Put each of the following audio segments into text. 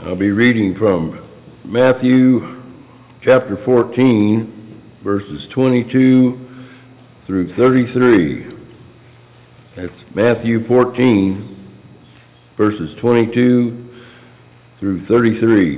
I'll be reading from Matthew chapter 14, verses 22 through 33. That's Matthew 14, verses 22 through 33.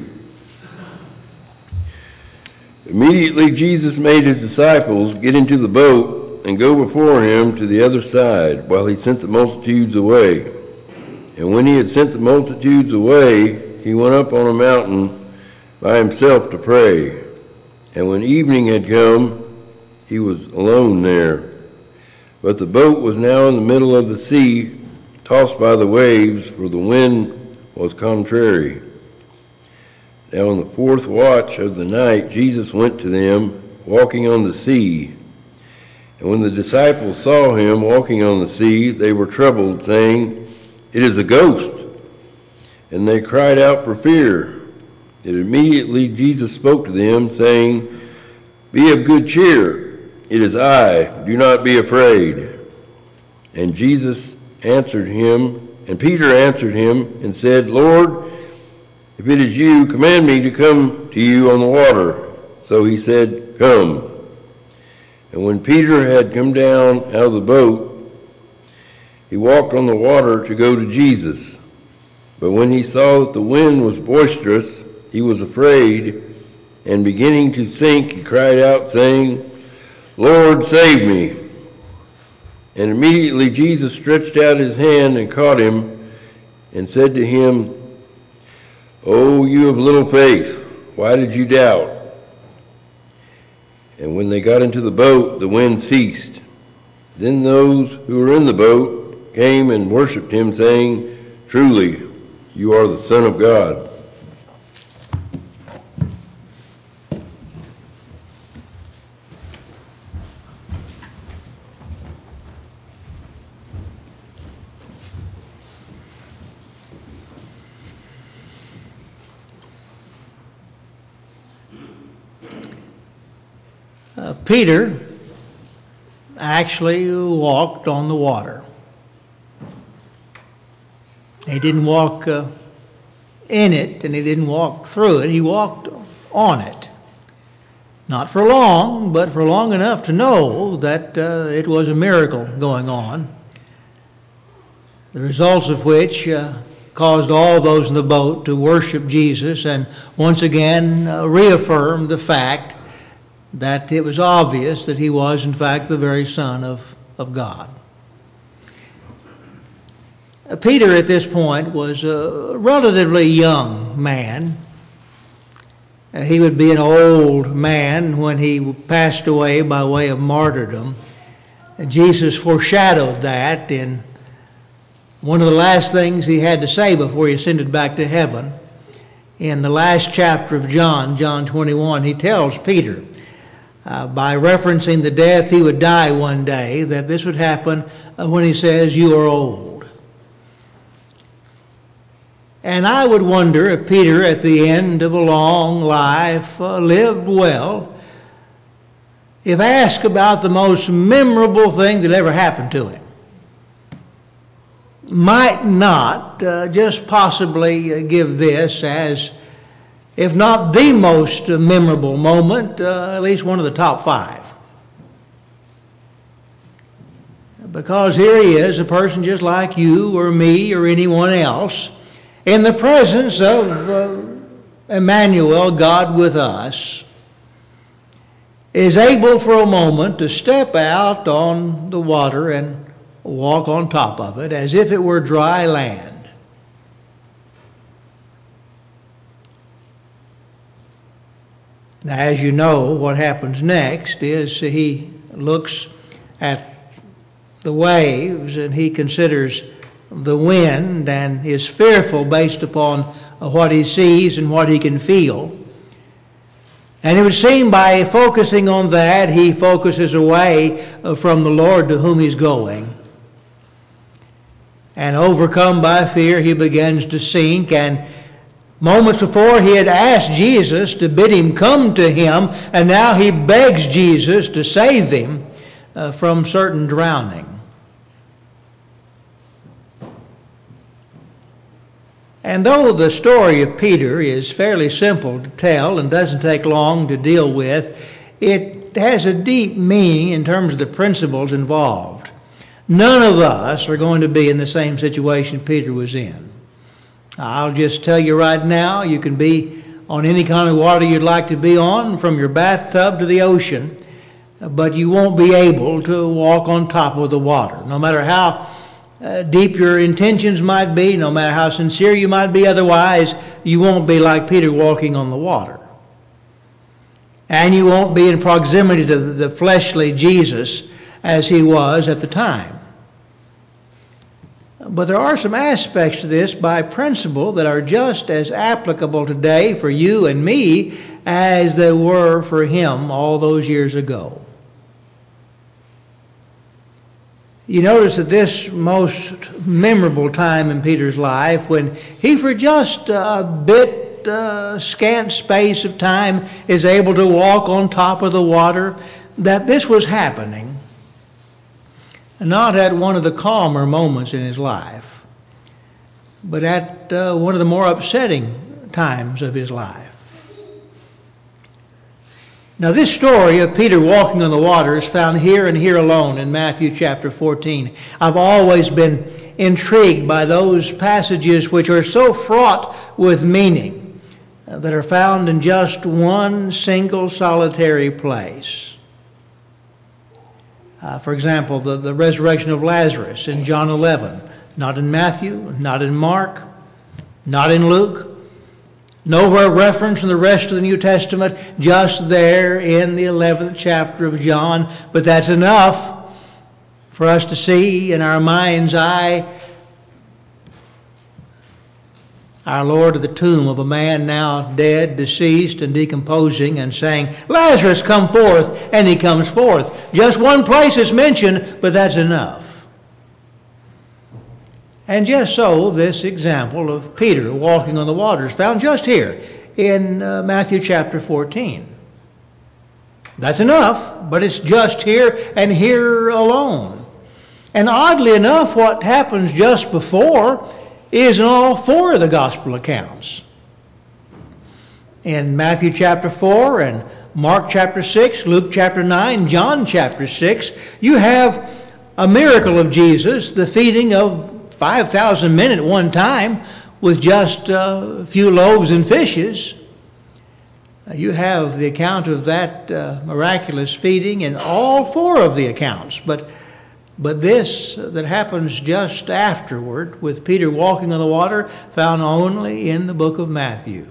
Immediately Jesus made his disciples get into the boat and go before him to the other side, while he sent the multitudes away. And when he had sent the multitudes away, he went up on a mountain by himself to pray. And when evening had come, he was alone there. But the boat was now in the middle of the sea, tossed by the waves, for the wind was contrary. Now in the fourth watch of the night, Jesus went to them, walking on the sea. And when the disciples saw him walking on the sea, they were troubled, saying, "It is a ghost." And they cried out for fear. And immediately Jesus spoke to them, saying, "Be of good cheer. It is I. Do not be afraid." And Peter answered him and said, "Lord, if it is you, command me to come to you on the water." So he said, "Come." And when Peter had come down out of the boat, he walked on the water to go to Jesus. But when he saw that the wind was boisterous, he was afraid, and beginning to sink, he cried out, saying, "Lord, save me." And immediately Jesus stretched out his hand and caught him, and said to him, "O you of little faith, why did you doubt?" And when they got into the boat, the wind ceased. Then those who were in the boat came and worshipped him, saying, "Truly, you are the Son of God." Peter actually walked on the water. He didn't walk in it, and he didn't walk through it. He walked on it. Not for long, but for long enough to know that it was a miracle going on, the results of which caused all those in the boat to worship Jesus and once again reaffirm the fact that it was obvious that he was in fact the very Son of God. Peter at this point was a relatively young man. He would be an old man when he passed away by way of martyrdom. Jesus foreshadowed that in one of the last things he had to say before he ascended back to heaven. In the last chapter of John 21, he tells Peter, by referencing the death he would die one day, that this would happen when he says, "You are old." And I would wonder if Peter, at the end of a long life, lived well, if asked about the most memorable thing that ever happened to him, might not just possibly give this as, if not the most memorable moment, at least one of the top 5. Because here he is, a person just like you or me or anyone else, in the presence of Emmanuel, God with us, is able for a moment to step out on the water and walk on top of it as if it were dry land. Now, as you know, what happens next is he looks at the waves and he considers the wind and is fearful based upon what he sees and what he can feel. And it would seem by focusing on that, he focuses away from the Lord to whom he's going. And overcome by fear, he begins to sink. And moments before, he had asked Jesus to bid him come to him, and now he begs Jesus to save him from certain drowning. And though the story of Peter is fairly simple to tell and doesn't take long to deal with, it has a deep meaning in terms of the principles involved. None of us are going to be in the same situation Peter was in. I'll just tell you right now, you can be on any kind of water you'd like to be on, from your bathtub to the ocean, but you won't be able to walk on top of the water. No matter how deep your intentions might be, no matter how sincere you might be otherwise, you won't be like Peter walking on the water. And you won't be in proximity to the fleshly Jesus as he was at the time. But there are some aspects to this by principle that are just as applicable today for you and me as they were for him all those years ago. You notice that this most memorable time in Peter's life, when he for just a bit scant space of time is able to walk on top of the water, that this was happening not at one of the calmer moments in his life, but at one of the more upsetting times of his life. Now, this story of Peter walking on the water is found here and here alone in Matthew chapter 14. I've always been intrigued by those passages which are so fraught with meaning that are found in just one single solitary place. For example, the resurrection of Lazarus in John 11. Not in Matthew, not in Mark, not in Luke. Nowhere referenced in the rest of the New Testament, just there in the 11th chapter of John. But that's enough for us to see in our mind's eye our Lord at the tomb of a man now dead, deceased, and decomposing, and saying, "Lazarus, come forth," and he comes forth. Just one place is mentioned, but that's enough. And just so, this example of Peter walking on the water is found just here in Matthew chapter 14. That's enough, but it's just here and here alone. And oddly enough, what happens just before is in all four of the gospel accounts. In Matthew chapter 4 and Mark chapter 6, Luke chapter 9, John chapter 6, you have a miracle of Jesus, the feeding of 5,000 men at one time with just a few loaves and fishes. You have the account of that miraculous feeding in all four of the accounts. But this that happens just afterward with Peter walking on the water, found only in the book of Matthew.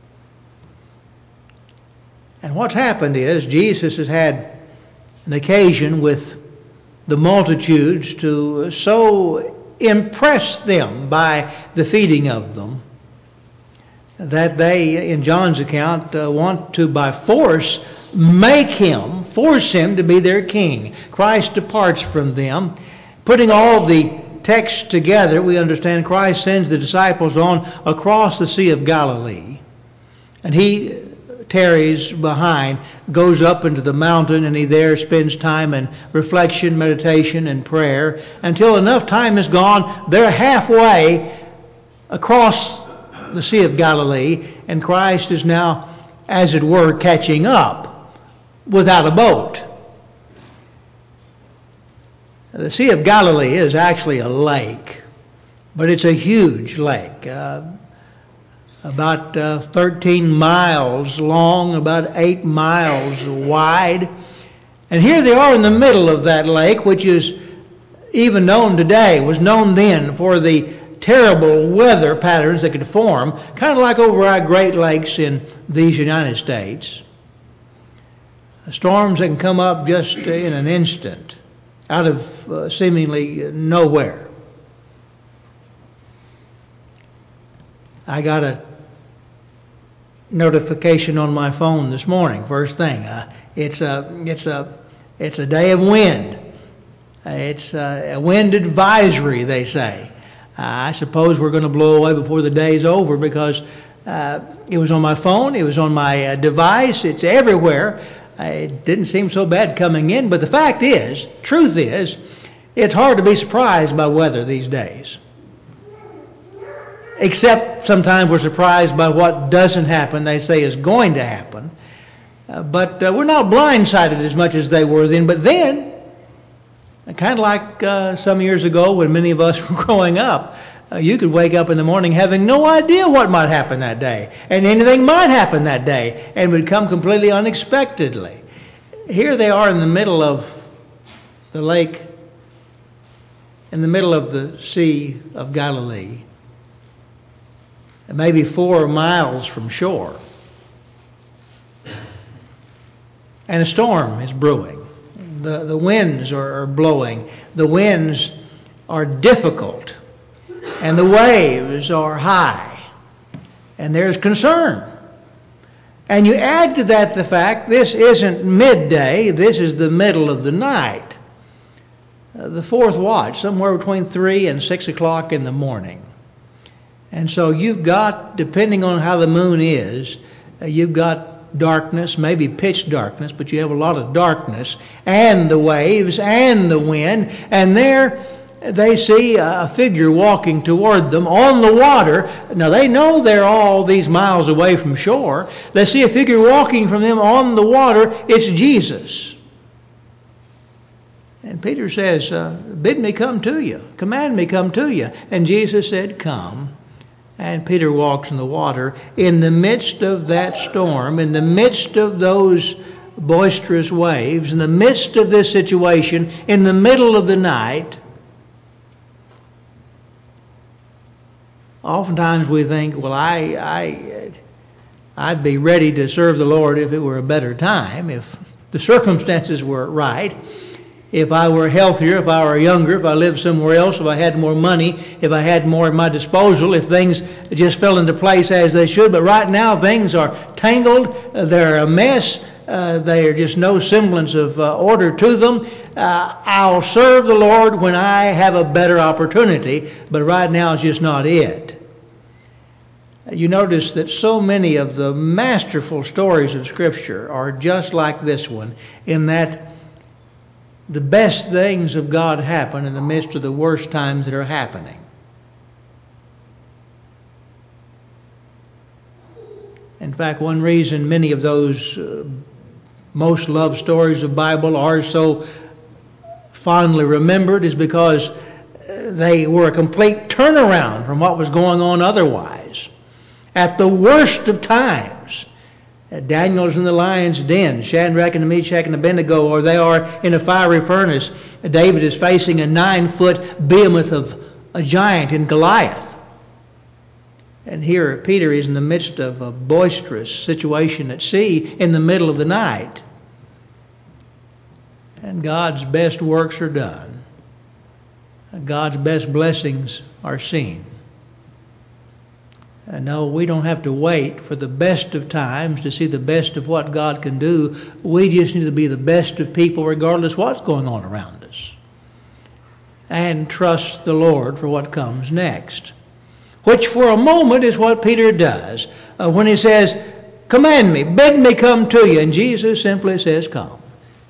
And what's happened is Jesus has had an occasion with the multitudes to so impress them by the feeding of them that they, in John's account, want to by force force him to be their king. Christ departs from them. Putting all the texts together, we understand Christ sends the disciples on across the Sea of Galilee. And he tarries behind, goes up into the mountain, and he there spends time in reflection, meditation, and prayer. Until enough time is gone, they're halfway across the Sea of Galilee, and Christ is now, as it were, catching up without a boat. The Sea of Galilee is actually a lake, but it's a huge lake, about 13 miles long, about 8 miles wide. And here they are in the middle of that lake, which is even known today, was known then for the terrible weather patterns that could form, kind of like over our Great Lakes in these United States. Storms that can come up just in an instant out of seemingly nowhere. I got a notification on my phone this morning, first thing. It's a day of wind. It's a wind advisory, they say. I suppose we're going to blow away before the day's over because it was on my phone, it was on my device, it's everywhere. It didn't seem so bad coming in, but the fact is, truth is, it's hard to be surprised by weather these days. except sometimes we're surprised by what doesn't happen, they say is going to happen. But we're not blindsided as much as they were then. But then, kind of like some years ago when many of us were growing up, you could wake up in the morning having no idea what might happen that day. And anything might happen that day and would come completely unexpectedly. Here they are in the middle of the lake, in the middle of the Sea of Galilee, maybe 4 miles from shore. And a storm is brewing. The winds are blowing. The winds are difficult. And the waves are high. And there's concern. And you add to that the fact this isn't midday, this is the middle of the night. The fourth watch, somewhere between 3 and 6 o'clock in the morning. And so you've got, depending on how the moon is, you've got darkness, maybe pitch darkness, but you have a lot of darkness, and the waves, and the wind, and there they see a figure walking toward them on the water. Now they know they're all these miles away from shore. They see a figure walking from them on the water. It's Jesus. And Peter says, bid me come to you, command me come to you. And Jesus said, come. And Peter walks in the water in the midst of that storm, in the midst of those boisterous waves, in the midst of this situation, in the middle of the night. Oftentimes we think, well, I'd be ready to serve the Lord if it were a better time, if the circumstances were right. If I were healthier, if I were younger, if I lived somewhere else, if I had more money, if I had more at my disposal, if things just fell into place as they should. But right now things are tangled, they're a mess, they're just no semblance of order to them. I'll serve the Lord when I have a better opportunity, but right now it's just not it. You notice that so many of the masterful stories of Scripture are just like this one, in that the best things of God happen in the midst of the worst times that are happening. In fact, one reason many of those most loved stories of the Bible are so fondly remembered is because they were a complete turnaround from what was going on otherwise. At the worst of times, Daniel's in the lion's den, Shadrach and Meshach and Abednego, or they are in a fiery furnace. David is facing a 9-foot behemoth of a giant in Goliath. And here Peter is in the midst of a boisterous situation at sea in the middle of the night. And God's best works are done. God's best blessings are seen. No, we don't have to wait for the best of times to see the best of what God can do. We just need to be the best of people regardless of what's going on around us. And trust the Lord for what comes next. Which for a moment is what Peter does when he says, command me, bid me come to you. And Jesus simply says, come.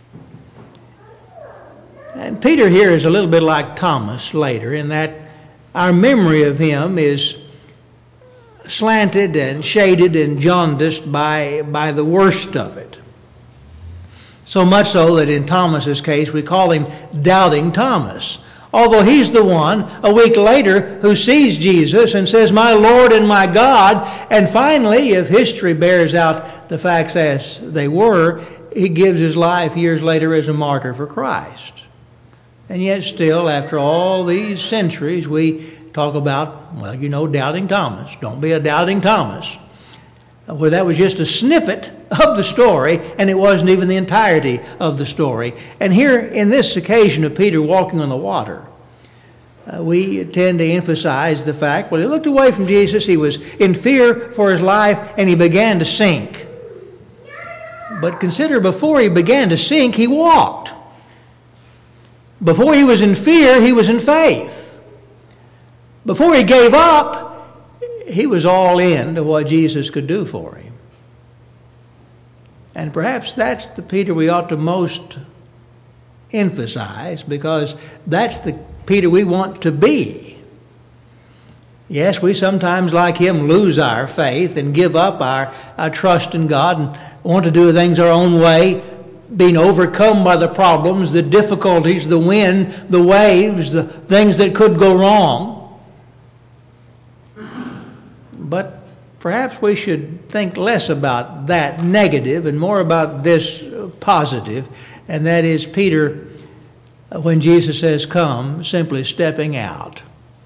And Peter here is a little bit like Thomas later, in that our memory of him is slanted and shaded and jaundiced by the worst of it. So much so that in Thomas's case we call him Doubting Thomas. Although he's the one a week later who sees Jesus and says, my Lord and my God. And finally, if history bears out the facts as they were, he gives his life years later as a martyr for Christ. And yet still, after all these centuries, we talk about, well, Doubting Thomas. Don't be a Doubting Thomas. Where that was just a snippet of the story, and it wasn't even the entirety of the story. And here, in this occasion of Peter walking on the water, we tend to emphasize the fact, well, he looked away from Jesus, he was in fear for his life, and he began to sink. But consider, before he began to sink, he walked. Before he was in fear, he was in faith. Before he gave up, he was all in to what Jesus could do for him. And perhaps that's the Peter we ought to most emphasize, because that's the Peter we want to be. Yes, we sometimes, like him, lose our faith and give up our trust in God and want to do things our own way, being overcome by the problems, the difficulties, the wind, the waves, the things that could go wrong. But perhaps we should think less about that negative and more about this positive, and that is Peter, when Jesus says come, simply stepping out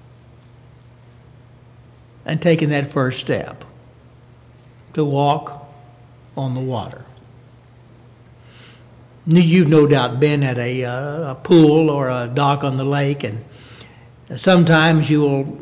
and taking that first step to walk on the water. You've no doubt been at a pool or a dock on the lake, and sometimes you will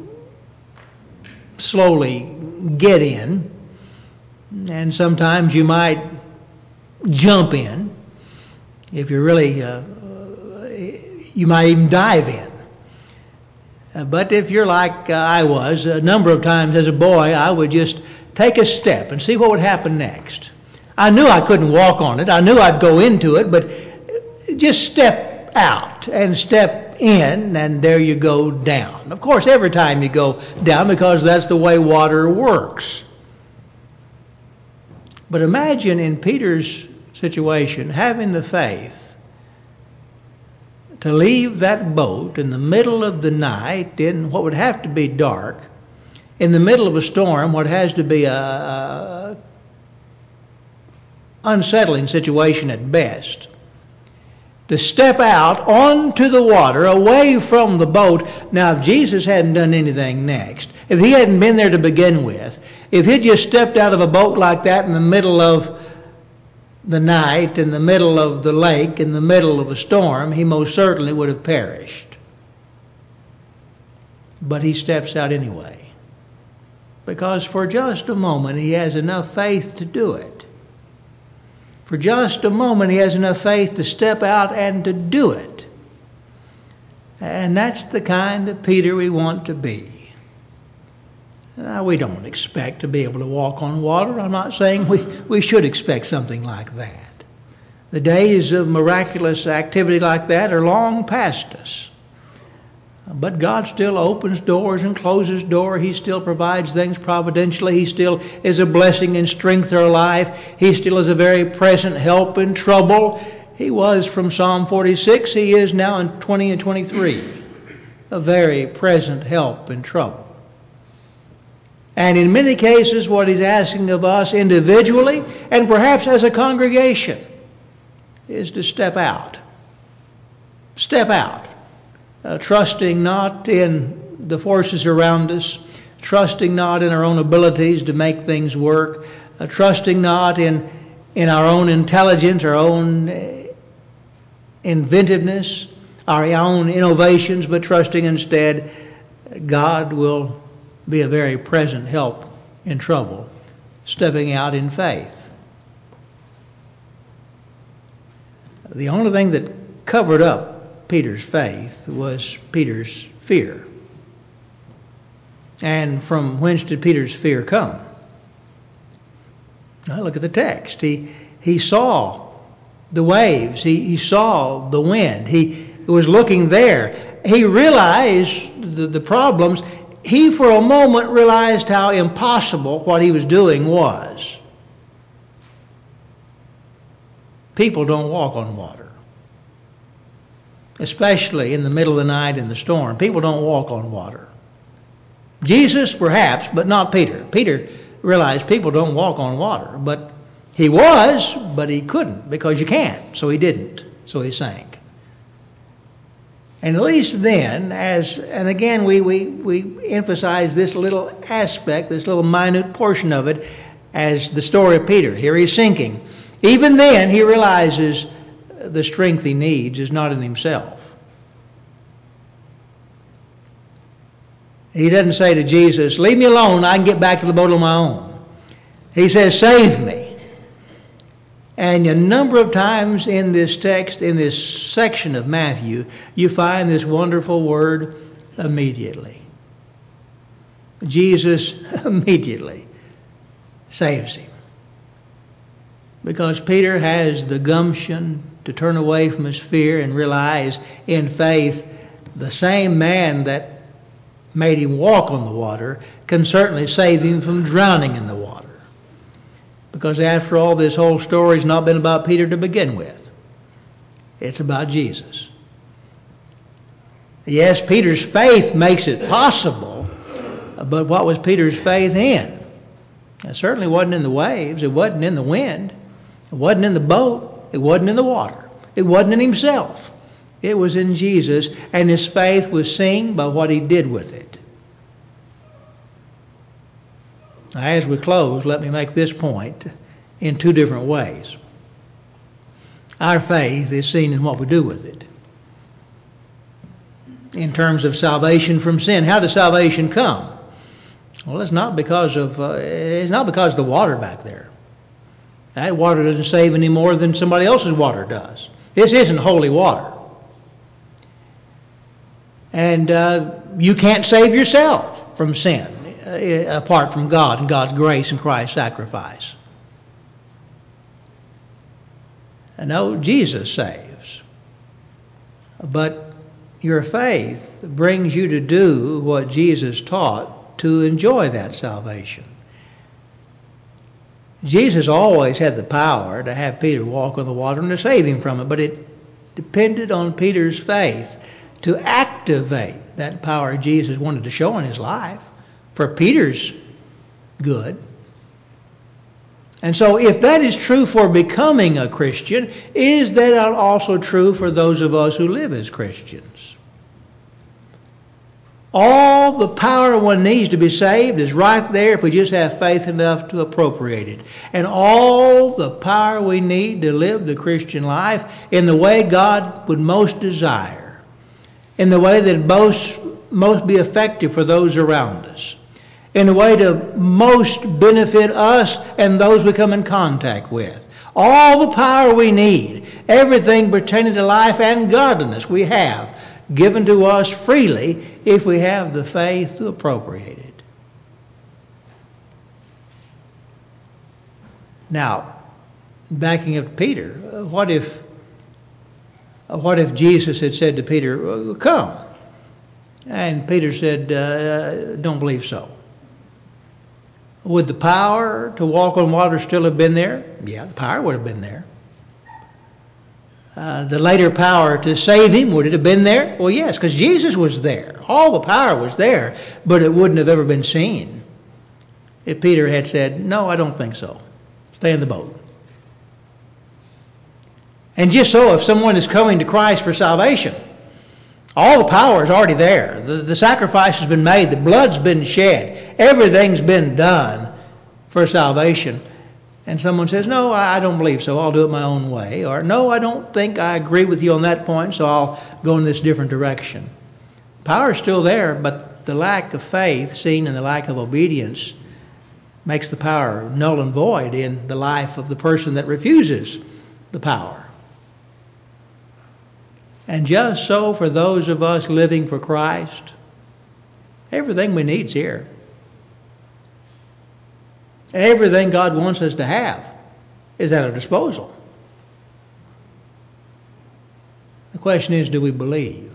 slowly get in, and sometimes you might jump in. If you're really, you might even dive in. But if you're like I was, a number of times as a boy, I would just take a step and see what would happen next. I knew I couldn't walk on it. I knew I'd go into it, but just step out and step in, and there you go down. Of course, every time you go down, because that's the way water works. But imagine in Peter's situation having the faith to leave that boat in the middle of the night in what would have to be dark, in the middle of a storm, what has to be a unsettling situation at best, to step out onto the water away from the boat. Now, if Jesus hadn't done anything next, if he hadn't been there to begin with, if he'd just stepped out of a boat like that in the middle of the night, in the middle of the lake, in the middle of a storm, he most certainly would have perished. But he steps out anyway, because for just a moment he has enough faith to do it. For just a moment he has enough faith to step out and to do it. And that's the kind of Peter we want to be. Now, we don't expect to be able to walk on water. I'm not saying we should expect something like that. The days of miraculous activity like that are long past us. But God still opens doors and closes doors. He still provides things providentially. He still is a blessing and strength to our life. He still is a very present help in trouble. He was from Psalm 46. He is now in 20 and 23. A very present help in trouble. And in many cases, what he's asking of us individually and perhaps as a congregation is to step out. Step out. Trusting not in the forces around us, trusting not in our own abilities to make things work, trusting not in our own intelligence, our own inventiveness, our own innovations, but trusting instead God will be a very present help in trouble, stepping out in faith. The only thing that covered up Peter's faith was Peter's fear. And from whence did Peter's fear come? Now look at the text. He saw the waves. He saw the wind. He was looking there. He realized the problems. He, for a moment, realized how impossible what he was doing was. People don't walk on water, especially in the middle of the night in the storm. People don't walk on water. Jesus, perhaps, but not Peter. Peter realized people don't walk on water, but he was, but he couldn't because you can't, so he didn't, so he sank. And at least then, and again we emphasize this little aspect, this little minute portion of it, as the story of Peter. Here he's sinking. Even then he realizes the strength he needs is not in himself. He doesn't say to Jesus, leave me alone, I can get back to the boat on my own. He says, save me. And a number of times in this text, in this section of Matthew, you find this wonderful word, immediately. Jesus immediately saves him. Because Peter has the gumption to turn away from his fear and realize in faith the same man that made him walk on the water can certainly save him from drowning in the water. Because after all, this whole story's not been about Peter to begin with. It's about Jesus. Yes, Peter's faith makes it possible, but what was Peter's faith in? It certainly wasn't in the waves. It wasn't in the wind. It wasn't in the boat. It wasn't in the water. It wasn't in himself. It was in Jesus, and his faith was seen by what he did with it. Now, as we close, let me make this point in two different ways. Our faith is seen in what we do with it. In terms of salvation from sin, how does salvation come? Well, it's not because of the water back there. That water doesn't save any more than somebody else's water does. This isn't holy water. And you can't save yourself from sin apart from God and God's grace and Christ's sacrifice. No, Jesus saves. But your faith brings you to do what Jesus taught to enjoy that salvation. Jesus always had the power to have Peter walk on the water and to save him from it, but it depended on Peter's faith to activate that power Jesus wanted to show in his life for Peter's good. And so if that is true for becoming a Christian, is that also true for those of us who live as Christians? All the power one needs to be saved is right there if we just have faith enough to appropriate it. And all the power we need to live the Christian life in the way God would most desire, in the way that most be effective for those around us, in a way to most benefit us and those we come in contact with. All the power we need, everything pertaining to life and godliness we have given to us freely if we have the faith to appropriate it. Now, backing up to Peter, what if Jesus had said to Peter, come? And Peter said, don't believe so. Would the power to walk on water still have been there? Yeah, the power would have been there. The later power to save him, would it have been there? Well, yes, because Jesus was there. All the power was there, but it wouldn't have ever been seen if Peter had said, no, I don't think so. Stay in the boat. And just so, if someone is coming to Christ for salvation, all the power is already there. The sacrifice has been made. The blood's been shed. Everything's been done for salvation. And someone says, no, I don't believe so. I'll do it my own way. Or, no, I don't think I agree with you on that point, so I'll go in this different direction. Power is still there, but the lack of faith seen in the lack of obedience makes the power null and void in the life of the person that refuses the power. And just so for those of us living for Christ, everything we need is here. Everything God wants us to have is at our disposal. The question is, do we believe?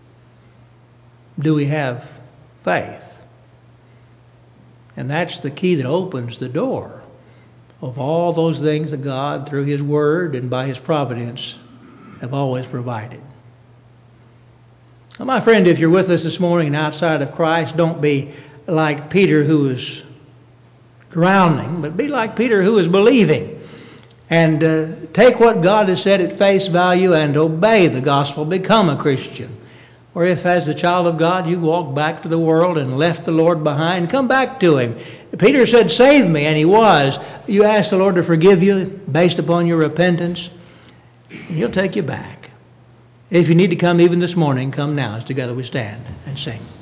Do we have faith? And that's the key that opens the door of all those things that God, through His Word and by His providence, have always provided. Now, my friend, if you're with us this morning and outside of Christ, don't be like Peter who was drowning, but be like Peter who is believing. And take what God has said at face value and obey the gospel. Become a Christian. Or if as the child of God you walked back to the world and left the Lord behind, come back to Him. Peter said, save me, and he was. You ask the Lord to forgive you based upon your repentance, and He'll take you back. If you need to come even this morning, come now as together we stand and sing.